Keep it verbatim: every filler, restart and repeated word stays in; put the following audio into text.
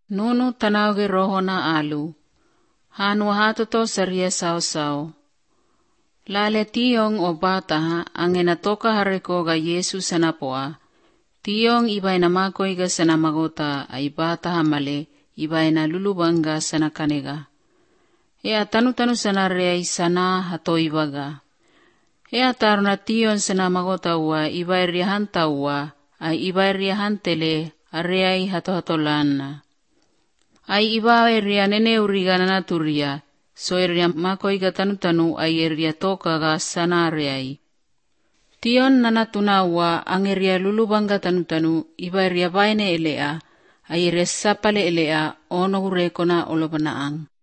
Nunu tanauge roho na alu. Hanu hatoto saria sao-sao. Lale tiyong o bata angena toka hareko ga Yesu sanapoa. Tiyong ibay na makoy ga sanamagota ay bata hamale ibay na lulubangga sanakanega. Ea tanu-tanu sanare ay sana hato ibaga. Ea taro na tiyon sanamagota wa ibay riyahanta wa ay ibay riyahantele areay hato-hatolan na. Ay ibay riyanene uriga na naturia. So irya makoy ga tanu-tanu ay irya toka ga sanare ay. Tiyon na natunawa ang irya lulubang ga tanu-tanu ibay irya bayne elea ay irya sapale elea ono hureko na olobanaang.